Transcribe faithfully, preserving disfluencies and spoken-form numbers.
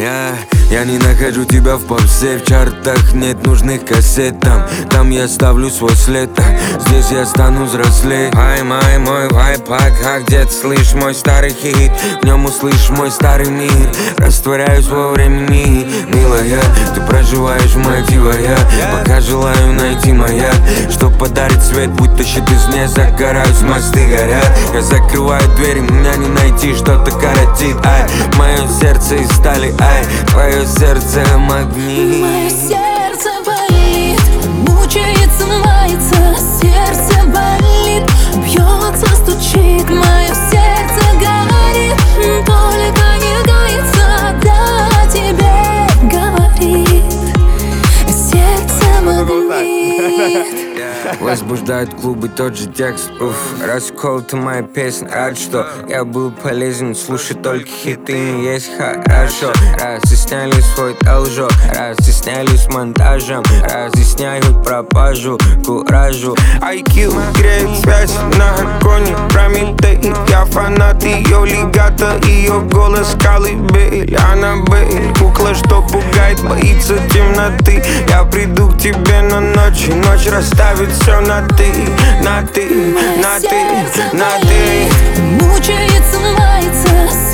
Я, я не нахожу тебя в попсе, в чартах нет нужных кассет. Там, там я ставлю свой след, здесь я стану взрослее. Ай, май, мой вайпак, а где-то слышь мой старый хит. В нем услышь мой старый мир, растворяюсь во времени. Милая, ты проживаешь мотива, я пока желаю найти маяк, что подарит свет, будто щит из не загораюсь, мосты горят. Я закрываю двери, меня не найти, что-то коротит. Ай, мое сердце из стали, ай, твое сердце магнит. Мое сердце болит, мучается, мается, сердце болит, бьется, стучит, мое сердце горит, только не гается, да тебе говорит, сердце магнит. Возбуждают клубы тот же текст, уф. Раскол ты моя песня, рад, что я был полезен. Слушай только хиты, не есть хорошо. Разъясняли свой должок, разъясняли с монтажем, разъясняют пропажу, куражу. ай кью греет связь на коне, Прометей. Я фанат ее легато, ее голос колыбель. Аннабель, кукла, что пугает, боится темноты. Я приду к тебе на ночь, и ночь расставит все на ты, на ты, на ты, на ты. Мучается, мается,